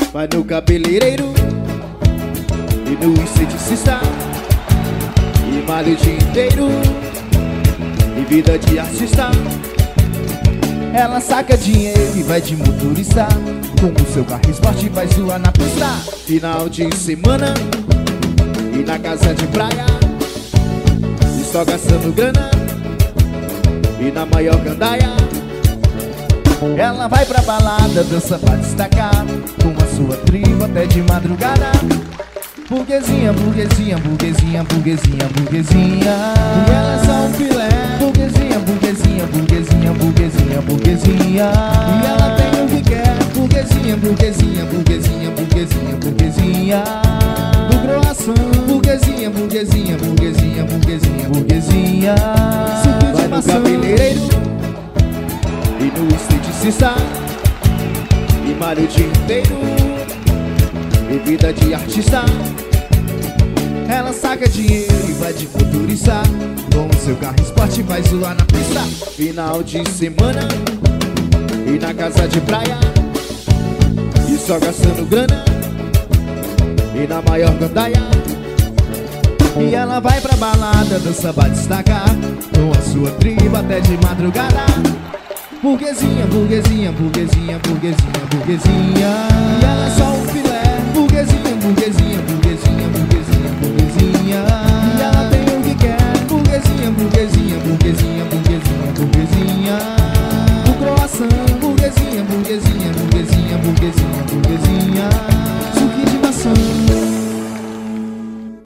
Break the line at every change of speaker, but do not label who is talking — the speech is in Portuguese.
vai no cabeleireiro e no esteticista, e malha o dia inteiro, e vida de artista. Ela saca dinheiro e vai de motorista, com o seu carro esporte vai zoar na pista. Final de semana e na casa de praia, e só gastando grana, e na maior gandaia. Ela vai pra balada, dança pra destacar, com a sua tribo até de madrugada. Burguesinha, burguesinha, burguesinha, burguesinha, burguesinha, e ela é só um filé. Burguesinha, burguesinha, burguesinha, burguesinha, burguesinha, e ela tem o que quer. Burguesinha, burguesinha, burguesinha, burguesinha, burguesinha do croissant. Burguesinha, burguesinha, burguesinha, burguesinha, burguesinha. Vai no cabeleireiro e no esteticista, e malha o dia inteiro, e vida de artista. Ela saca dinheiro e vai de motorista, com o seu carro esporte vai zoar na pista. Final de semana e na casa de praia, e só gastando grana, e na maior gandaia. E ela vai pra balada, dança pra destacar, com a sua tribo até de madrugada. Burguesinha, burguesinha, burguesinha, burguesinha, burguesinha, e ela é só